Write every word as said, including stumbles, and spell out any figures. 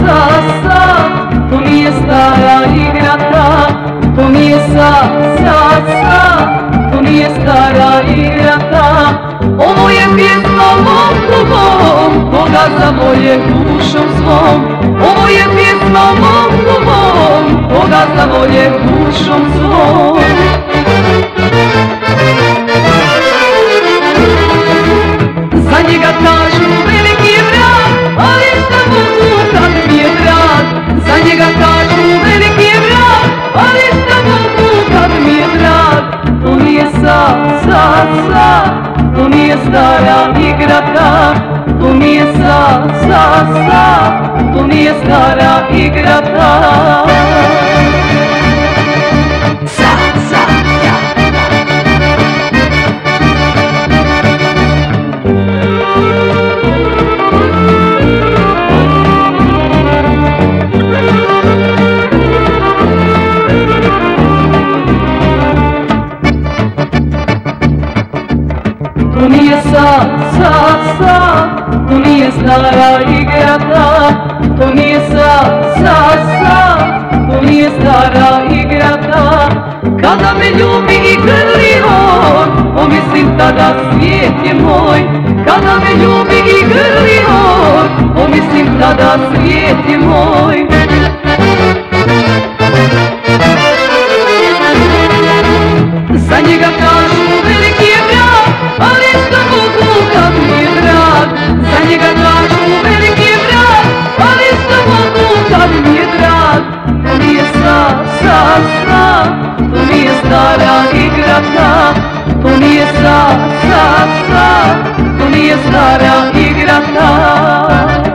sa, sa, to nije stara igrata, to nije sa, sa, sa, to nije stara igrata. Ovo je pjesma mom klubom, koga zavolje dušom svom. Ovo je pjesma mom klubom, koga zavolje dušom svom. Za njega kažu veliki je vrag, ali šta mogu kad mi je drag. Za njega kažu veliki je vrag, ali šta mogu kad mi je drag. To nije sa, sa, sa, to nije stara igrata, to nije sa, sa, sa, to nije stara igrata. Sa, sa, ja. To nije sa, sa, sa, to nije stara igrata, to nije sa, sa, sa, to nije stara igrata. Kada me ljubi i grli on, pomislim tada svijet je moj. Kada me ljubi i grli on, pomislim tada svijet je moj. Za njega kažu veliki je vrag, ali šta mogu kad mi je drag. Za njega kažu veliki je vrag, ali šta mogu kad mi je drag. To nije sa, sa, sa, to nije stara igrata, to nije sa, sa, sa, to nije stara igrata.